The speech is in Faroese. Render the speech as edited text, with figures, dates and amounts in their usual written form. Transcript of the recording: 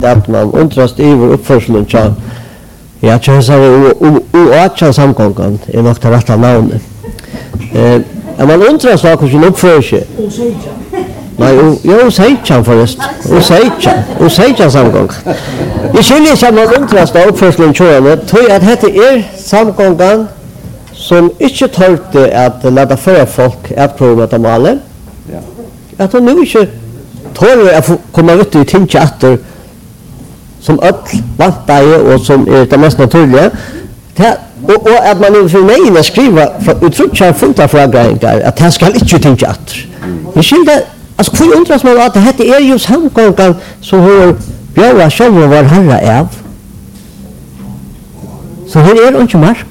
att man undrast över uppförseln tja. Jag tror så och samgången är nog det rätta namnet. Man undras vad hur uppför sig. Nej, jag säger först. Och säger samgång. Jag skiljer sig man undras av uppförseln tja. Tror att det är samgången som inte tålte att låta föra folk att prova att mala. Att hon nu inte tål att komma ut i tinteater som öll vantar och som är det mest naturliga. Och att man nu för mig att skriva uttryckar funta frågor att det ska inte tinteater. Jag skilde, alltså hur undras man att det är ju samgången som hur björa själva var herra av. Så här är det inte mark.